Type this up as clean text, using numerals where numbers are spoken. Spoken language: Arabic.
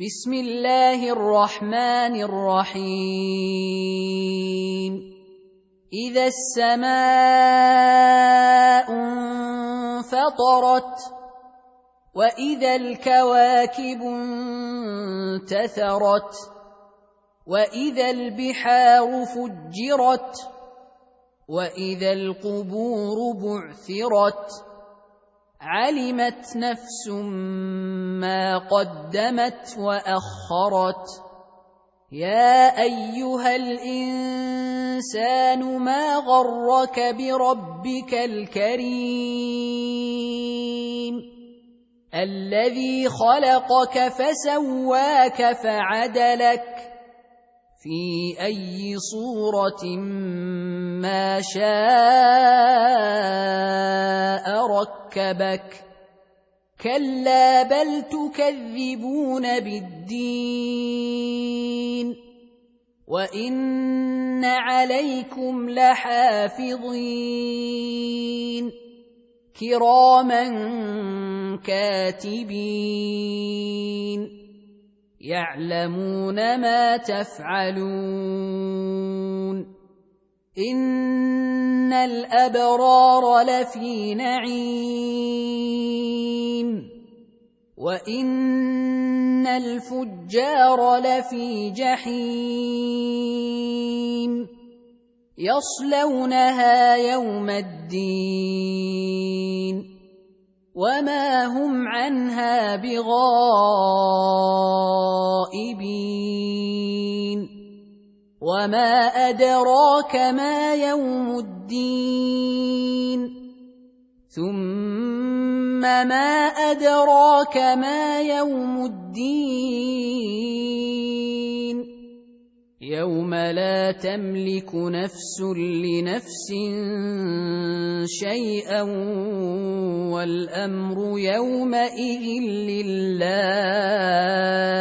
بسم الله الرحمن الرحيم إذا السماء انفطرت وإذا الكواكب انتثرت وإذا البحار فجرت وإذا القبور بعثرت علمت نفس ما قدمت وأخرت يا أيها الإنسان ما غرك بربك الكريم الذي خلقك فسواك فعدلك في أي صورة ما شاء ركبك كلا بل تكذبون بالدين وإن عليكم لحافظين كراما كاتبين يعلمون ما تفعلون إن الأبرار لفي نعيم وإن الفجار لفي جحيم يصلونها يوم الدين وما هم عنها بغائبين وما أدراك ما يوم الدين ثم ما أدراك ما يوم الدين يوم لا تملك نفس لنفس شيئا والأمر يومئذ لله